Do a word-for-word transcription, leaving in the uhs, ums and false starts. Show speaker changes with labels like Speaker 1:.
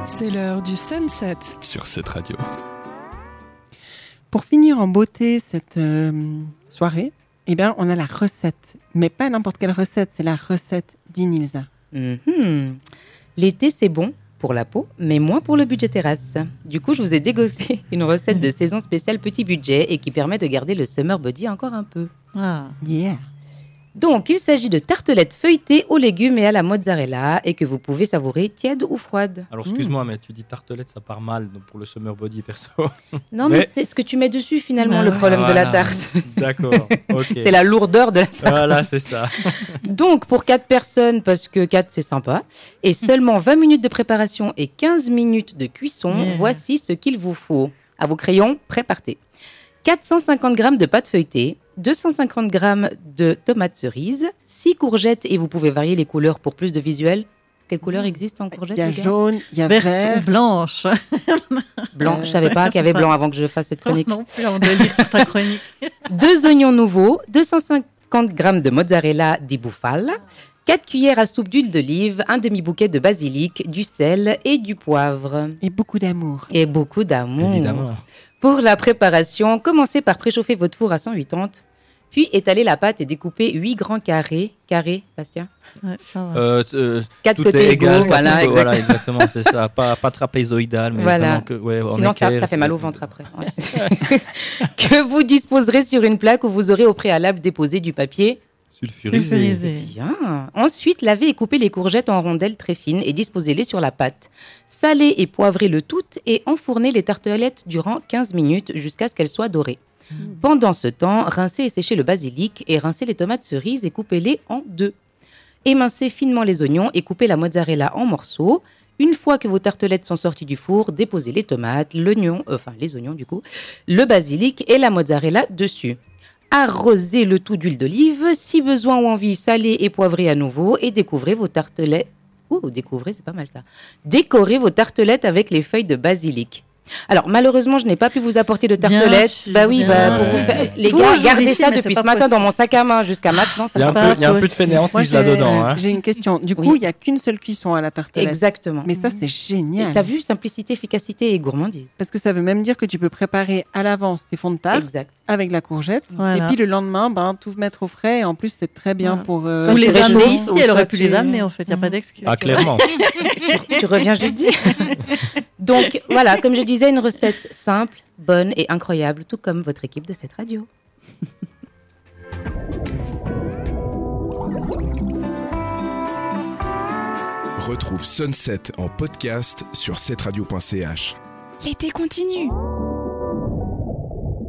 Speaker 1: C'est l'heure du sunset
Speaker 2: sur cette radio.
Speaker 3: Pour finir en beauté cette euh, soirée, eh bien, on a la recette. Mais pas n'importe quelle recette, c'est la recette d'Inilza.
Speaker 4: Mm-hmm. L'été, c'est bon pour la peau, mais moins pour le budget terrasse. Du coup, je vous ai dégusté une recette de saison spéciale petit budget et qui permet de garder le summer body encore un peu.
Speaker 3: Ah, yeah.
Speaker 4: Donc, il s'agit de tartelettes feuilletées aux légumes et à la mozzarella et que vous pouvez savourer tiède ou froide.
Speaker 5: Alors, excuse-moi, mmh. mais tu dis tartelette, ça part mal donc pour le summer body perso.
Speaker 4: Non, mais, mais c'est ce que tu mets dessus finalement, bah, le problème
Speaker 5: voilà.
Speaker 4: de la tarte.
Speaker 5: D'accord, ok.
Speaker 4: C'est la lourdeur de la tarte.
Speaker 5: Voilà, c'est ça.
Speaker 4: Donc, pour quatre personnes, parce que quatre, c'est sympa, et seulement vingt minutes de préparation et quinze minutes de cuisson, yeah. voici ce qu'il vous faut. À vos crayons, prêt, partez. quatre cent cinquante grammes de pâte feuilletée, deux cent cinquante grammes de tomates cerises, six courgettes, et vous pouvez varier les couleurs pour plus de visuel. Quelle couleur existe en courgette?
Speaker 3: Il y a jaune, il y a
Speaker 6: verte
Speaker 3: vert.
Speaker 6: ou blanche.
Speaker 4: Blanc, je ne savais pas qu'il y avait blanc avant que je fasse cette chronique.
Speaker 6: Non, non plus, on doit lire sur ta chronique.
Speaker 4: Deux oignons nouveaux, deux cent cinquante grammes de mozzarella di bufala, quatre cuillères à soupe d'huile d'olive, un demi-bouquet de basilic, du sel et du poivre.
Speaker 3: Et beaucoup d'amour.
Speaker 4: Et beaucoup d'amour.
Speaker 5: Évidemment.
Speaker 4: Pour la préparation, commencez par préchauffer votre four à cent quatre-vingts, puis étalez la pâte et découpez huit grands carrés. Carrés, Bastien?
Speaker 6: Ouais, ça va.
Speaker 5: Euh, euh,
Speaker 4: quatre
Speaker 5: tout
Speaker 4: côtés
Speaker 5: est égal,
Speaker 4: égaux, voilà,
Speaker 5: côtés,
Speaker 4: exactement.
Speaker 5: voilà, exactement, c'est ça. Pas, pas trapézoïdal, mais
Speaker 4: voilà.
Speaker 5: que, ouais,
Speaker 4: sinon ça,
Speaker 5: éclair,
Speaker 4: ça fait mal au ventre après. Ouais. Que vous disposerez sur une plaque où vous aurez au préalable déposé du papier
Speaker 5: sulfurisé.
Speaker 6: sulfurisé.
Speaker 4: Bien. Ensuite, lavez et coupez les courgettes en rondelles très fines et disposez-les sur la pâte. Salez et poivrez le tout et enfournez les tartelettes durant quinze minutes jusqu'à ce qu'elles soient dorées. Mmh. Pendant ce temps, rincez et séchez le basilic et rincez les tomates cerises et coupez-les en deux. Émincez finement les oignons et coupez la mozzarella en morceaux. Une fois que vos tartelettes sont sorties du four, déposez les tomates, l'oignon, euh, enfin les oignons du coup, le basilic et la mozzarella dessus. Arrosez le tout d'huile d'olive, si besoin ou envie, salez et poivrez à nouveau et découvrez vos tartelettes. Ouh, découvrez, c'est pas mal ça. Décorez vos tartelettes avec les feuilles de basilic. Alors, malheureusement, je n'ai pas pu vous apporter de tartelettes.
Speaker 6: Sûr,
Speaker 4: bah oui, bah,
Speaker 5: ouais.
Speaker 4: pour vous faire... les
Speaker 6: Toujours
Speaker 4: gars, gardez
Speaker 6: ici,
Speaker 4: ça
Speaker 6: mais
Speaker 4: depuis
Speaker 6: c'est
Speaker 4: ce
Speaker 6: pas
Speaker 4: matin
Speaker 6: possible.
Speaker 4: dans mon sac à main jusqu'à maintenant. Ça
Speaker 5: Il y a un
Speaker 4: va
Speaker 5: peu, il y a un peu de fainéantise
Speaker 3: Moi, j'ai,
Speaker 5: là-dedans. Hein.
Speaker 3: j'ai une question. Du coup,
Speaker 4: Oui.
Speaker 3: il n'y a qu'une seule cuisson à la tartelette.
Speaker 4: Exactement.
Speaker 3: Mais ça, c'est génial.
Speaker 4: Et t'as vu, simplicité, efficacité et gourmandise.
Speaker 3: Parce que ça veut même dire que tu peux préparer à l'avance tes fonds de tarte
Speaker 4: Exact.
Speaker 3: avec la courgette.
Speaker 6: Voilà.
Speaker 3: Et puis le lendemain, ben, tout mettre au frais. Et en plus, c'est très bien
Speaker 6: Voilà.
Speaker 3: pour... Euh,
Speaker 4: Soit
Speaker 6: Ou
Speaker 4: tu
Speaker 6: les
Speaker 4: réchauffes,
Speaker 6: amener
Speaker 4: ou
Speaker 6: ici, elle
Speaker 4: soit
Speaker 6: aurait pu
Speaker 4: tu-
Speaker 6: les amener en fait, il n'y a pas d'excuse.
Speaker 5: Ah, clairement.
Speaker 4: Tu reviens jeudi. Donc voilà, comme je disais, une recette simple, bonne et incroyable, tout comme votre équipe de cette radio.
Speaker 2: Retrouve Sunset en podcast sur cette radio point c h.
Speaker 1: L'été continue.